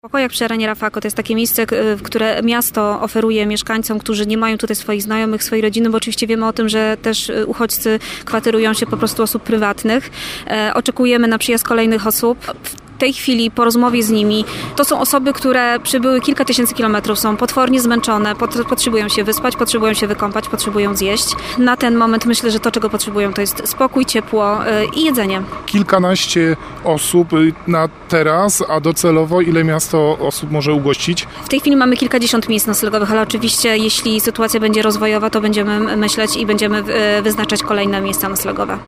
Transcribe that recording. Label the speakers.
Speaker 1: Pokojak przy Arenie Rafako to jest takie miejsce, które miasto oferuje mieszkańcom, którzy nie mają tutaj swoich znajomych, swojej rodziny, bo oczywiście wiemy o tym, że też uchodźcy kwaterują się po prostu osób prywatnych. Oczekujemy na przyjazd kolejnych osób. W tej chwili po rozmowie z nimi to są osoby, które przybyły kilka tysięcy kilometrów, są potwornie zmęczone, potrzebują się wyspać, potrzebują się wykąpać, potrzebują zjeść. Na ten moment myślę, że to, czego potrzebują, to jest spokój, ciepło i jedzenie.
Speaker 2: Kilkanaście osób na teraz, a docelowo ile miasto osób może ugościć?
Speaker 1: W tej chwili mamy kilkadziesiąt miejsc noclegowych, ale oczywiście jeśli sytuacja będzie rozwojowa, to będziemy myśleć i będziemy wyznaczać kolejne miejsca noclegowe.